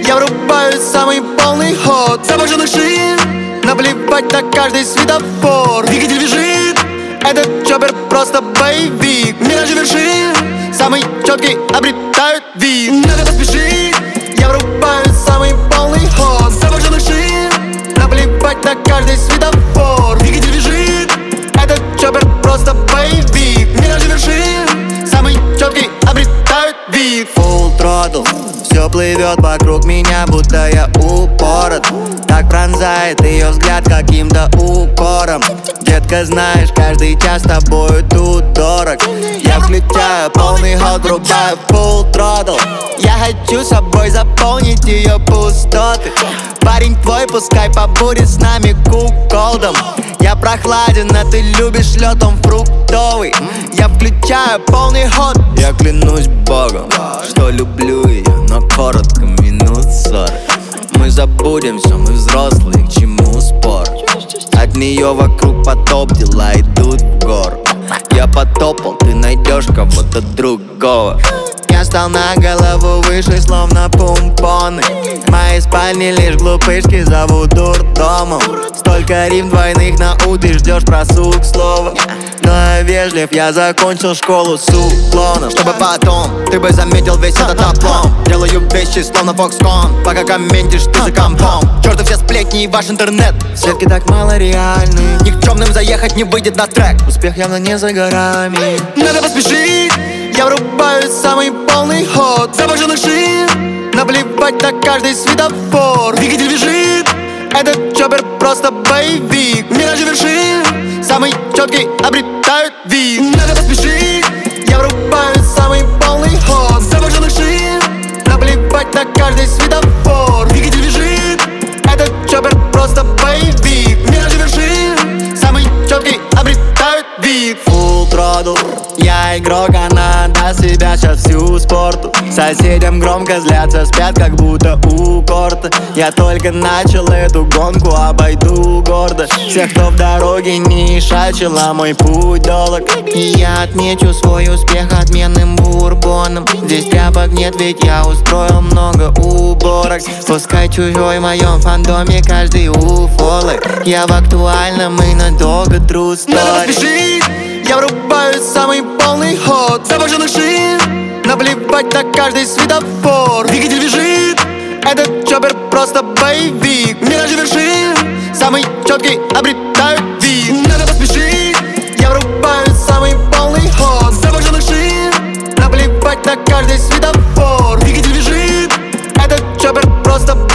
Я врубаю самый полный ход завоженных шин, наплевать на каждый светофор. Двигатель бежит, этот чоппер просто боевик. Миражи вершин, самый четкий обретают вид. Надо поспешить, я врубаю самый полный ход завоженных шин, наплевать на каждый светофор. Двигатель бежит, этот чоппер просто боевик. Миражи вершин, самый четкий обретают вид. Full throttle, все плывет вокруг меня, будто я упорот. Так пронзает ее взгляд каким-то укором. Детка, знаешь, каждый час с тобою тут дорог. Я включаю полный ход, врубаю full throttle. Я хочу собой заполнить ее пустоты. Парень твой пускай побудет с нами куколдом. Я прохладен, а ты любишь лед, он фруктовый. Я включаю полный ход. Я клянусь Богом, что люблю ее, но коротко, минут 40. Мы забудем все, мы взрослые, к чему спор? От нее вокруг потоп, дела идут в гору. Я потопал, ты найдешь кого-то другого. Я стал на голову выше, словно пумпоны. В моей спальне лишь глупышки зовут дурдомом. Столько рим двойных на «у», ты ждешь про сук слова. Но я вежлив, я закончил школу с уклоном. Чтобы потом ты бы заметил весь этот оплом. Делаю вещи словно Foxconn, пока комментишь ты за компом. Чёрты все сплетни и ваш интернет, сетки так мало реальны. Никчемным заехать не выйдет на трек, успех явно не за горами. Надо поспешить, я врубаю самый полный ход завоженных шин, наплевать на каждый светофор. Двигатель бежит, этот чоппер просто боевик. Миражи вершин, самый четкий обретают вид. Надо поспешить, я врубаю самый полный ход завоженных шин, наплевать на каждый светофор. Двигатель бежит, этот чоппер просто боевик. Миражи вершин, самый четкий обретают вид. Full throttle, я игрок, она даст себя сейчас всю спорту. Соседям громко злятся, спят как будто у корта. Я только начал эту гонку, обойду гордо всех, кто в дороге не шачил, а мой путь долг. И я отмечу свой успех отменным бурбоном. Здесь тряпок нет, ведь я устроил много уборок. Пускай чужой в моем фандоме каждый уфолог. Я в актуальном и надолго true story. Надо поспешить, я врубаю самый полный ход завоженных шин, наплевать на каждый светофор. Двигатель бежит, этот чоппер просто боевик. Миражи вершин, самый четкий обретают вид. Надо поспешить, я врубаю самый полный ход завоженных шин, наплевать на каждый светофор. Двигатель бежит, этот чоппер просто